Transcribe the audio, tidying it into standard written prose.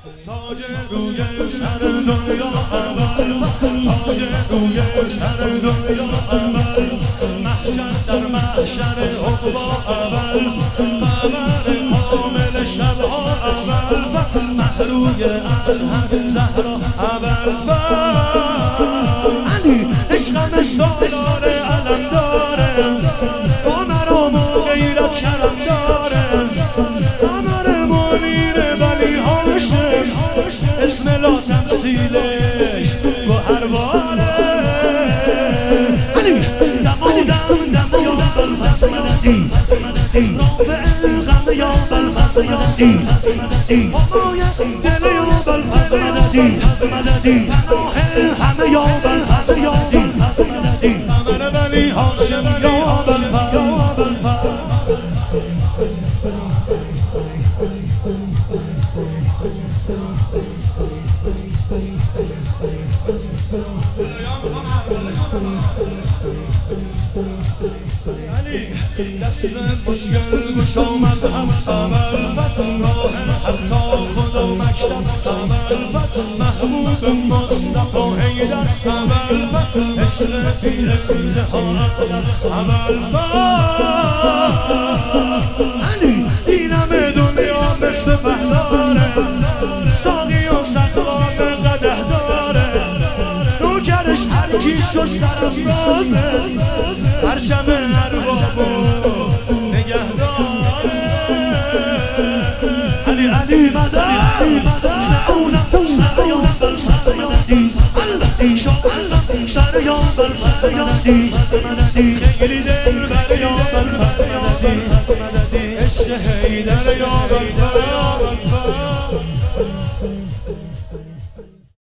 تاج روی سر دنیا اول، تاج روی سر دنیا اول، محشر در محشر عقبا اول، قمر کامل شبها اول، محروی ادهم زهرا اول، علی عشقم سالار علم داره، با مرام و غیرت شرم داره، قمر منیر ولی هاشم، اسم لا تمثیلش گوهرباره. علی دم یا بلفظ مددی، رافع غم یا بلفظ مددی، همایت دل یا بلفظ مددی، پناه همه یا بلفظ مددی، قمر ولی هاشم یا بلفظ. علی دست مشکل گشا مذهب اول، راه حق تا خدا مکتب اول، محبوب مصطفی حیدر اول، عشق پیر انتها اول. علی اینم دنیا مثل بهاره، ساقی و سقام قدح داره، نوکرش هر کی شد سرافرازه، پرچم ارباب و نگهداره. علی مدد سعونم سعیان بلفظ مددی، شاءالله شریان بلفظ مددی، خیلی دل بر یا بلفظ مددی، عشق حیدر یا بلفظ.